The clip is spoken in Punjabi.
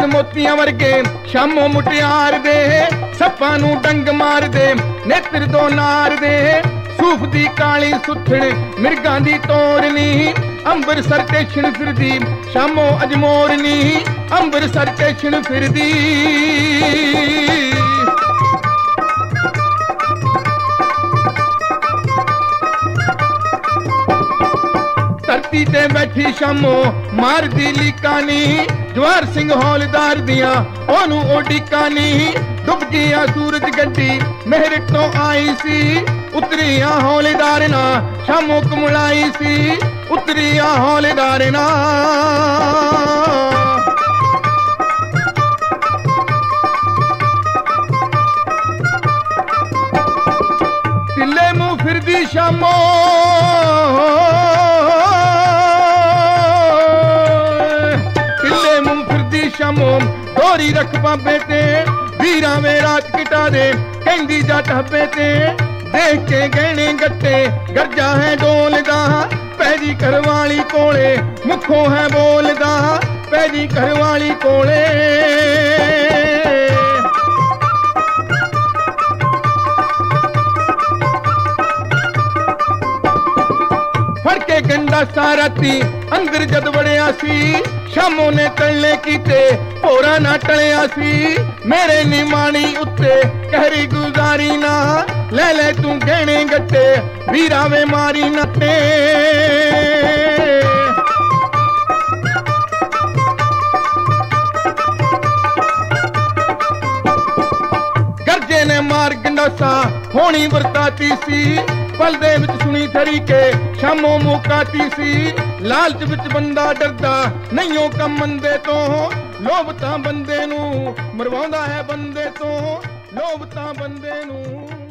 ਮੋਤੀਆਂ ਵਰਗੇ ਸ਼ਾਮੋਂ ਮੁਟਿਆਰ ਦੇ ਸੱਪਾਂ ਨੂੰ ਡੰਗ ਮਾਰਦੇ ਨੇਤਰ ਦੋ ਨਾਰ ਦੇ ਸੂਫ ਦੀ ਕਾਲੀ ਸੁੱਥਣ ਮਿਰਗਾਂ ਦੀ ਤੋਰਨੀ ਅੰਬਰਸਰ ਟੇਸ਼ਨ ਫਿਰਦੀ ਸ਼ਾਮੋਂ ਅਜਮੋਰਨੀ ਅੰਬਰਸਰ ਟੇਸ਼ਨ ਫਿਰਦੀ ਧਰਤੀ ਤੇ ਬੈਠੀ ਸ਼ਾਮੋਂ ਮਾਰਦੀ ਲੀਕਾਨੀ ਜਵਾਰ ਸਿੰਘ ਹੌਲਦਾਰ ਦੀਆਂ ਉਹਨੂੰ ਉਡੀਕਾਂ ਨੀ ਡੁੱਬ ਗਿਆ ਸੂਰਜ ਗੱਡੀ ਮਿਹਰ ਤੋਂ ਆਈ ਸੀ ਉਤਰੀਆਂ ਹੌਲਦਾਰ ਨਾ ਸ਼ਾਮੋਂ ਕਮਲਾਈ ਸੀ ਉਤਰੀਆਂ ਹੌਲਦਾਰ ਨਾ ਢਿੱਲੇ ਮੂੰਹ ਫਿਰਦੀ ਸ਼ਾਮੋਂ ਸ਼ਾਮੋਂ ਦੋਰੀ ਰੱਖ ਬਾਬੇ ਤੇ ਵੀਰਾਂ ਵੇ ਰਾਤ ਕਿਟਾ ਦੇ ਕਹਿੰਦੀ ਜੱਟ ਹੱਬੇ ਤੇ ਦੇਖ ਕੇ ਗਹਿਣੇ ਗੱਟੇ ਗਰਜਾ ਹੈ ਡੋਲਦਾ ਪੈਦੀ ਘਰਵਾਲੀ ਕੋਲੇ ਮੁਖੋਂ ਹੈ ਬੋਲਦਾ ਪੈਦੀ ਘਰਵਾਲੀ ਕੋਲੇ ਫੜ ਕੇ ਗੰਡਾ ਸਾਰਾਤੀ ਅੰਦਰ ਜਦ ਵੜਿਆ ਸੀ ਸ਼ਾਮੋਂ ਨੇ ਤਲੇ ਕੀਤੇ ਭੋਰਾ ਨਾ ਟਲਿਆ ਸੀ ਮੇਰੇ ਨਿਮਾਣੀ ਉੱਤੇ ਕਹਿਰੀ ਗੁਜ਼ਾਰੀ ਨਾ ਲੈ ਲੈ ਤੂੰ ਗਹਿਣੇ ਗੱਟੇ ਵੀਰਾਂ ਵੇ ਮਾਰੀ ਨੱਤੇ ਗਰਜੇ ਨੇ ਮਾਰ ਗੰਡਾਸਾ ਹੋਣੀ ਵਰਤਾਤੀ ਸੀ ਪਲ ਦੇ ਵਿੱਚ ਸੁਣੀ ਤਰੀਕੇ ਸ਼ਾਮੋਂ ਮੁਕਾਤੀ ਸੀ ਲਾਲਚ ਵਿੱਚ ਬੰਦਾ ਡਰਦਾ ਨਹੀਂਓ ਕੰਮ ਮੰਦੇ ਤੋਂ ਲੋਭ ਤਾਂ ਬੰਦੇ ਨੂੰ ਮਰਵਾਉਂਦਾ ਹੈ ਬੰਦੇ ਤੋਂ ਲੋਭ ਤਾਂ ਬੰਦੇ ਨੂੰ